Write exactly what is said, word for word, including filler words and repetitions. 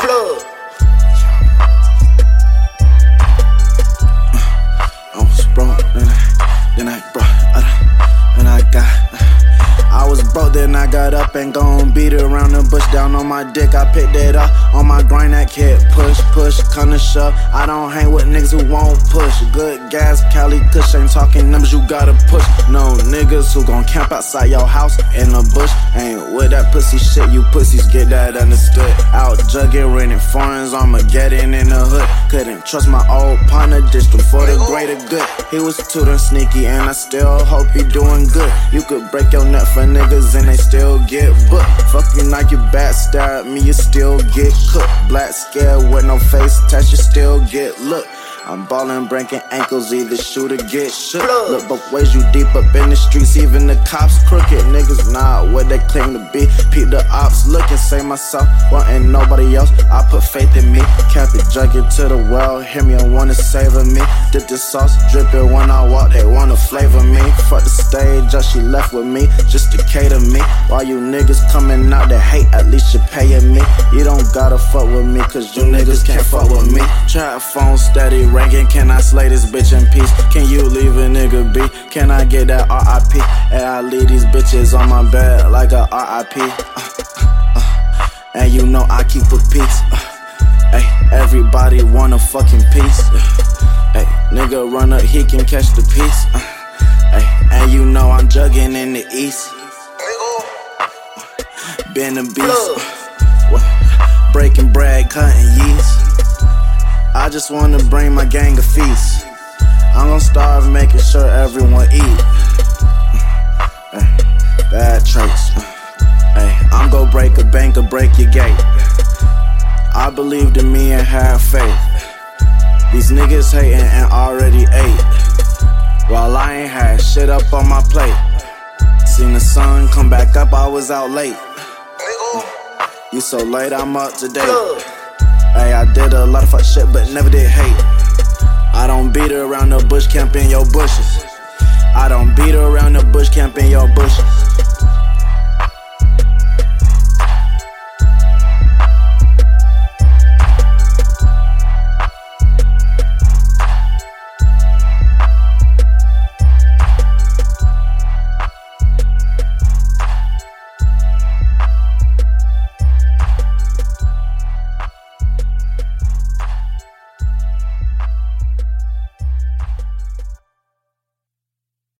Plug. I was broke, then I, then I broke, uh, and I got. Uh, I was broke, then I got up and gon' beat it around the bush. Down on my dick, I picked it up. On my grind, that kid push, push, kinda shove. I don't hang with niggas who won't push. Good gas, Cali Kush, ain't talking numbers, you gotta push. No niggas who gon' camp outside your house in the bush. Ain't with that pussy shit, you pussies get that understood. Out jugging, renting foreigns, Armageddon in the hood. Couldn't trust my old partner, ditched him for the greater good. He was too damn sneaky, and I still hope he doing good. You could break your neck for niggas and they still get booked. Fuck you like you backstab me, you still get cooked. Black scared with no face attached, you still get looked. I'm ballin', breaking ankles, either shoot or get shook. Look both ways, you deep up in the streets, even the cops crooked. Niggas not what they claim to be. Peep the ops looking, say myself, wantin' nobody else. I put faith in me, cap it, jug it to the well. Hear me, I wanna savor me. Dip the sauce, drip it when I walk, they wanna flavor me. Fuck the stage, just she left with me, just to cater me. While you niggas coming out to hate, at least you payin' me. You don't gotta fuck with me, cause you niggas can't fuck with me. Trap phone steady ringing, can I slay this bitch in peace? Can you leave a nigga be? Can I get that R I P? And I leave these bitches on my bed like a R I P. Uh, uh, and you know I keep a peace. Uh, ay, everybody want a fucking piece. Uh, ay, nigga run up, he can catch the piece. Uh, ay, and you know I'm jugging in the east. Been a beast. Uh, breaking bread, cutting yeast. I just wanna bring my gang a feast. I'm gon' starve, making sure everyone eat. Ay, bad traits. Ay, I'm gon' break a bank or break your gate. I believed in me and had faith. These niggas hating and already ate, while I ain't had shit up on my plate. Seen the sun come back up, I was out late. You so late, I'm up to date. Hey, I did a lot of fuck shit, but never did hate. I don't beat her around the bush, camp in your bushes. I don't beat her around the bush, camp in your bushes.